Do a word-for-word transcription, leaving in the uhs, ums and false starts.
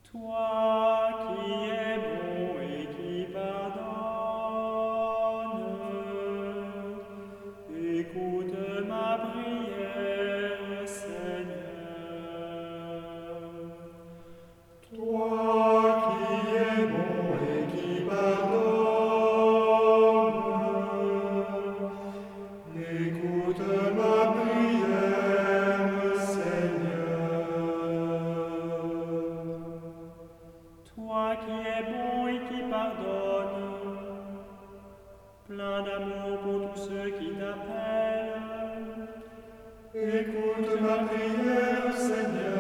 Toi qui es bon et qui pardonnes, écoute ma prière, Seigneur. Toi qui es bon et qui pardonnes, écoute ma prière, Seigneur. Toi qui es bon et qui pardonnes, plein d'amour pour tous ceux qui t'appellent, écoute ma prière, Seigneur.